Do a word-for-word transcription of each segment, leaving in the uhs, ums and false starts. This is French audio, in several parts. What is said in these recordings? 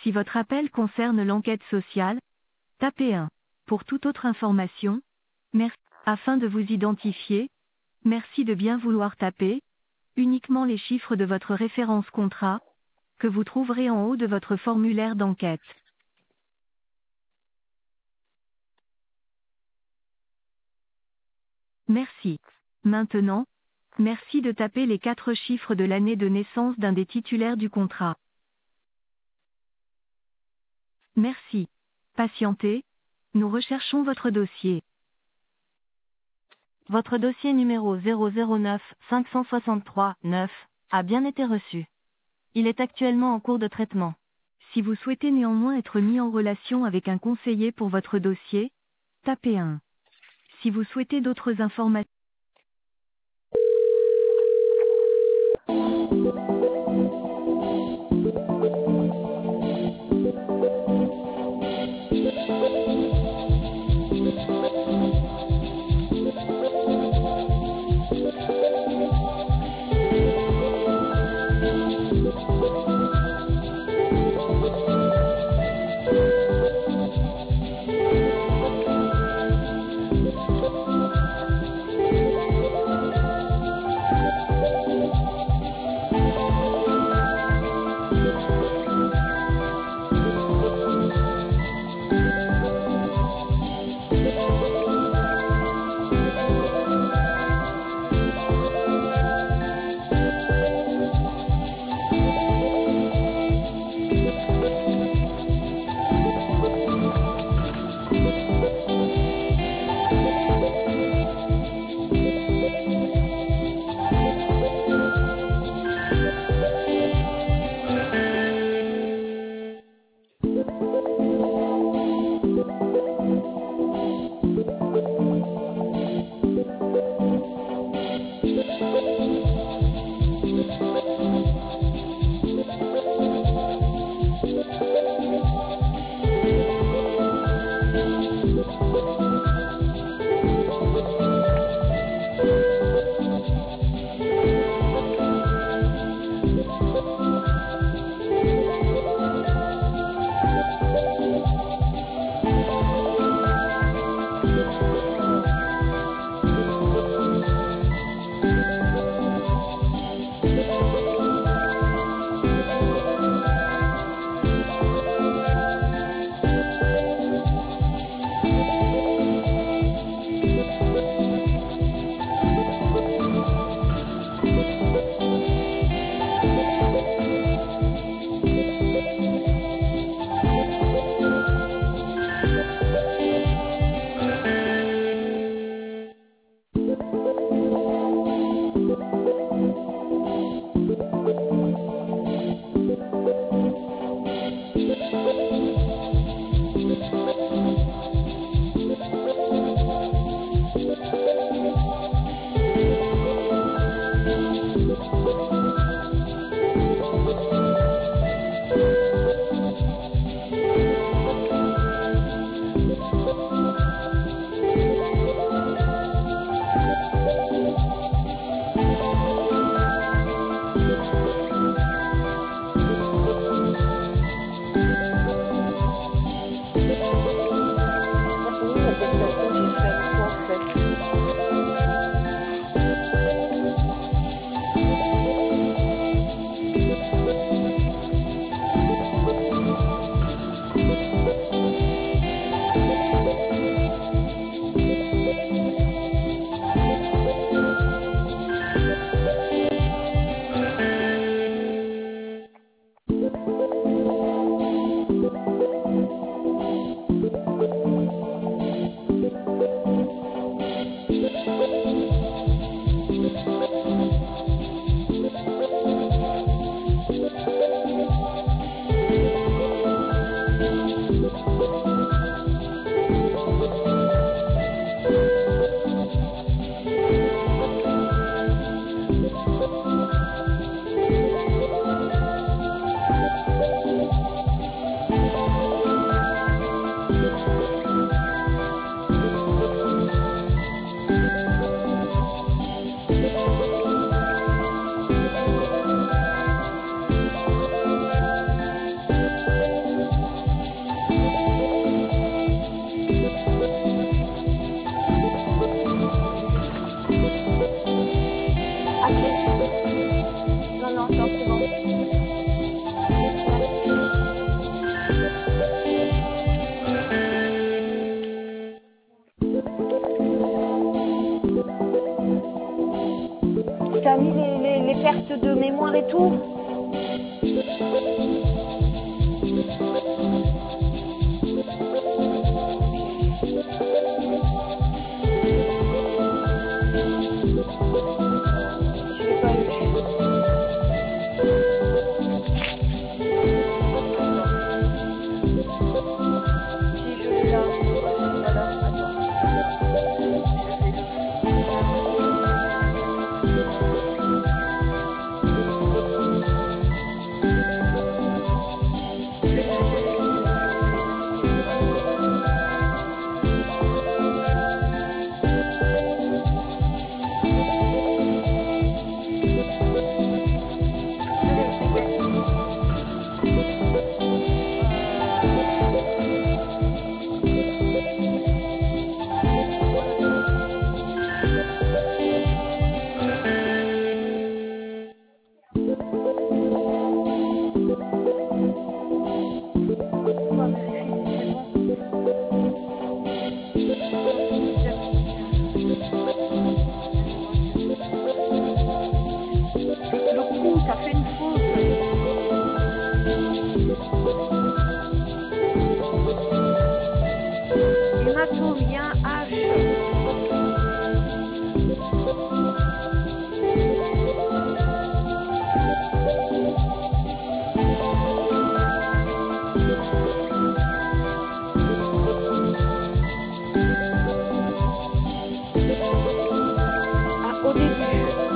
Si votre appel concerne l'enquête sociale, tapez un. Pour toute autre information, merci. Afin de vous identifier, merci de bien vouloir taper uniquement les chiffres de votre référence contrat, que vous trouverez en haut de votre formulaire d'enquête. Merci. Maintenant, merci de taper les quatre chiffres de l'année de naissance d'un des titulaires du contrat. Merci. Patientez, nous recherchons votre dossier. Votre dossier numéro zéro zéro neuf cinq cent soixante-trois neuf a bien été reçu. Il est actuellement en cours de traitement. Si vous souhaitez néanmoins être mis en relation avec un conseiller pour votre dossier, tapez un. Si vous souhaitez d'autres informations, et tout. Je l'ai pas eu. Si je l'ai là. Voilà, attends. Le coup, t'as fait une faute. Hématome, il y a un H. Ah, au début.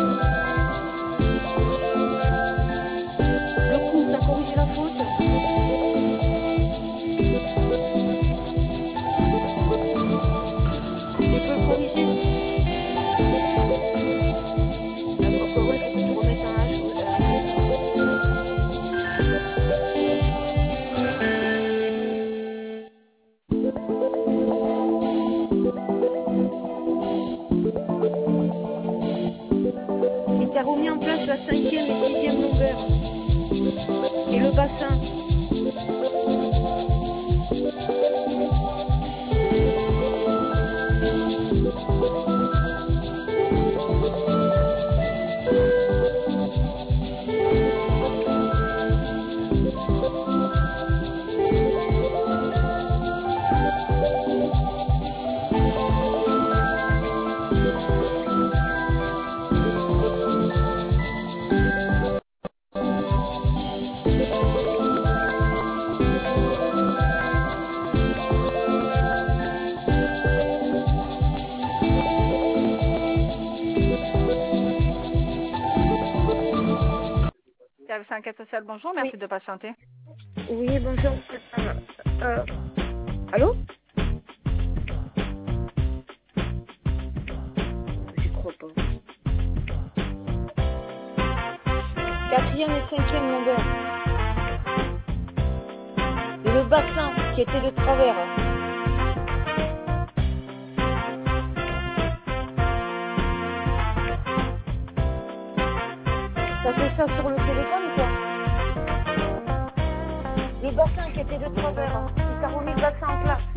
Le coup, t'as corrigé la faute. Tu peux le corriger. D'accord, ouais, faut que tu remettes un H. Il t'a remis en place la cinquième et sixième longueur. Et le bassin. Service enquête sociale, bonjour, merci Oui. de patienter. Oui, bonjour. Euh, euh, allô? J'y crois pas. Quatrième et cinquième longueur. Et le bassin qui était de travers. Ça fait ça sur le téléphone, quoi. Le bassin qui était de travers. Il t'a remis le bassin en place.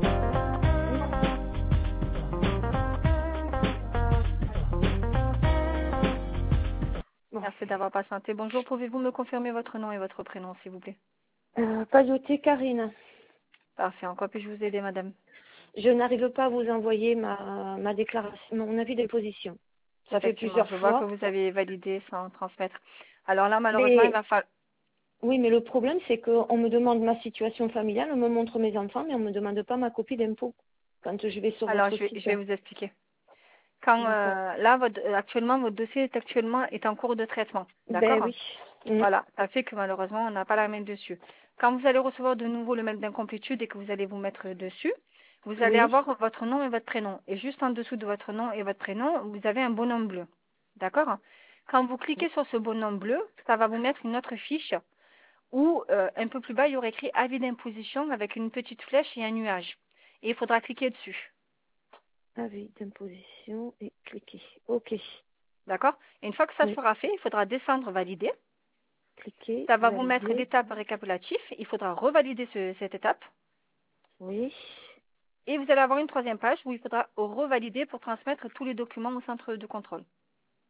Bon. Merci d'avoir patienté. Bonjour, pouvez-vous me confirmer votre nom et votre prénom, s'il vous plaît? Euh, Pailloté Karine. Parfait. En quoi puis-je vous aider, madame? Je n'arrive pas à vous envoyer ma, ma déclaration, mon avis de position. Ça fait Effectivement, plusieurs je vois que fois. vous avez validé sans transmettre. Alors là, malheureusement, Mais, il va falloir... oui, mais le problème, c'est qu'on me demande ma situation familiale, on me montre mes enfants, mais on ne me demande pas ma copie d'impôt quand je vais sur Alors, votre je vais, site. je vais vous expliquer. Quand D'accord. euh, là, votre, euh, actuellement, votre dossier est actuellement est en cours de traitement. Ben D'accord? oui. Mm. Voilà, ça fait que malheureusement, on n'a pas la main dessus. Quand vous allez recevoir de nouveau le mail d'incomplétude et que vous allez vous mettre dessus, vous allez Oui. avoir votre nom et votre prénom. Et juste en dessous de votre nom et votre prénom, vous avez un bonhomme bleu. D'accord? Quand vous cliquez sur ce bonhomme bleu, ça va vous mettre une autre fiche où, euh, un peu plus bas, il y aurait écrit avis d'imposition avec une petite flèche et un nuage. Et il faudra cliquer dessus. Avis d'imposition et cliquer. OK. D'accord? Et une fois que ça Oui. sera fait, il faudra descendre valider. Cliquer, Ça va vous mettre valider. l'étape récapitulative. Il faudra revalider ce- cette étape. Oui. Et vous allez avoir une troisième page où il faudra revalider pour transmettre tous les documents au centre de contrôle.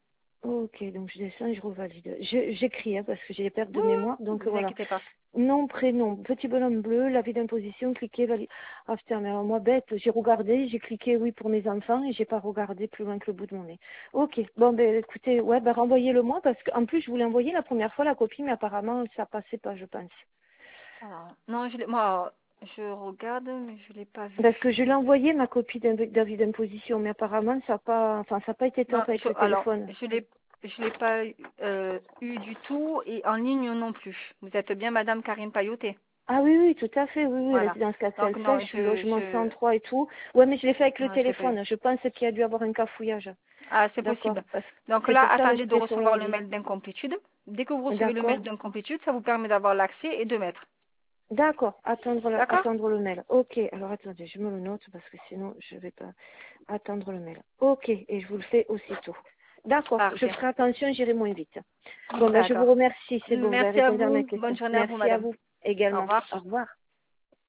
Ok, donc je descends, je revalide. Je- J'écris hein, parce que j'ai des pertes de Oui, mémoire, ne donc vous voilà. inquiétez pas. Nom, prénom, petit bonhomme bleu, l'avis d'imposition, cliquez, valide. Ah putain, mais alors moi bête, j'ai regardé, j'ai cliqué oui pour mes enfants et j'ai pas regardé plus loin que le bout de mon nez. Ok, bon ben écoutez, ouais, ben renvoyez-le moi parce qu'en plus je voulais envoyer la première fois la copie, mais apparemment ça passait pas, je pense. Alors, non, je l'ai, moi, je regarde, mais je l'ai pas vu. Parce que je l'ai envoyé ma copie d'inv- d'avis d'imposition, mais apparemment ça n'a pas, enfin ça n'a pas été Non, top avec je, le alors, téléphone. je l'ai, je l'ai pas euh, eu du tout et en ligne non plus. Vous êtes bien Madame Karine Pailloté. Ah oui, oui, tout à fait, oui, oui, Voilà. résidence Donc Castel non, Sèche, je, logement je, cent trois et tout. Ouais, mais je l'ai fait avec le non, je l'ai pas eu. téléphone. Je pense qu'il y a dû avoir un cafouillage. Ah, c'est D'accord. possible. Parce que Donc c'est là, pour ça que attendez de j'étais sur recevoir le l'ordi. mail d'incomplétude. Dès que vous recevez le mail D'accord. d'incomplétude, ça vous permet d'avoir l'accès et de mettre. D'accord. Attendre, la- D'accord? attendre le mail. Ok. Alors attendez, je me le note parce que sinon je vais pas attendre le mail. Ok. Et je vous le fais aussitôt. D'accord. Je Parfait. ferai attention, j'irai moins vite. Bon, ben, je vous D'accord. remercie. C'est bon, vous avez Merci à répondu à mes vous. questions. Bonne journée à vous, Merci à madame. vous Au également. revoir. Au revoir.